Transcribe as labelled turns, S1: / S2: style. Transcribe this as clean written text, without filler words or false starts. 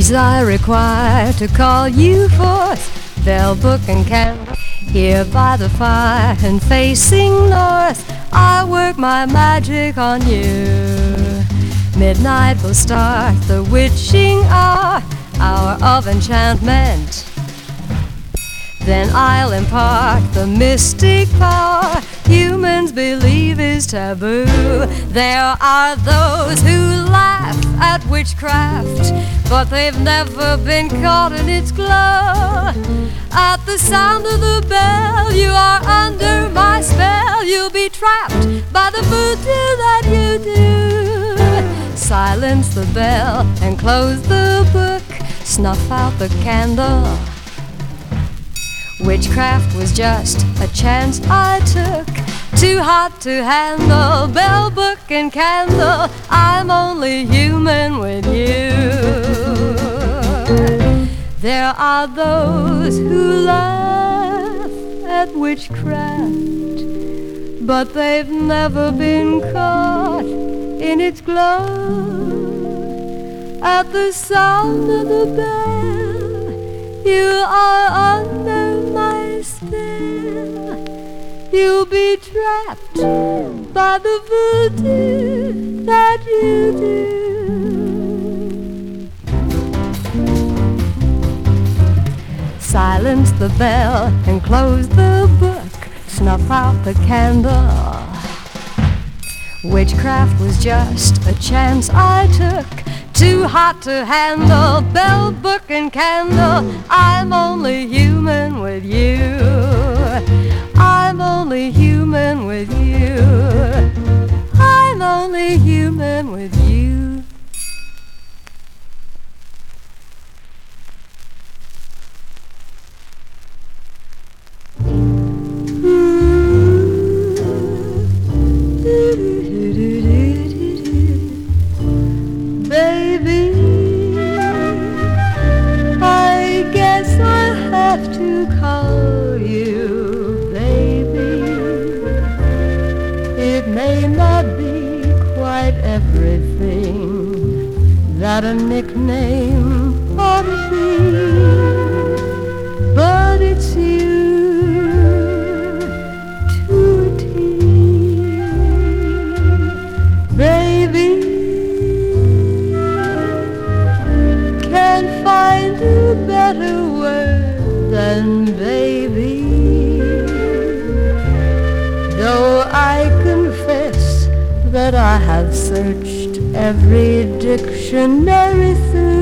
S1: words I require to call you forth, bell, book, and candle. Here by the fire and facing north, I work my magic on you. Midnight will start the witching hour of enchantment. Then I'll impart the mystic power humans believe is taboo. There are those who laugh at witchcraft, but they've never been caught in its glow. At the sound of the bell, you are under my spell. You'll be trapped by the voodoo that you do. Silence the bell and close the book. Snuff out the candle. Witchcraft was just a chance I took. Too hot to handle, bell, book, and candle. I'm only human with you. There are those who laugh at witchcraft, but they've never been caught in its glow. At the sound of the bell, you are under my spell. You'll be trapped by the voodoo that you do. Silence the bell and close the book. Snuff out the candle. Witchcraft was just a chance I took. Too hot to handle, bell, book, and candle. I'm only human with you. I'm only human with you. I'm only human with you. Baby, I guess I have to call you baby. It may not be quite everything that a nickname ought to be, but it's you to a T. Baby, can't find a better word than baby. Though I confess that I have searched every dictionary through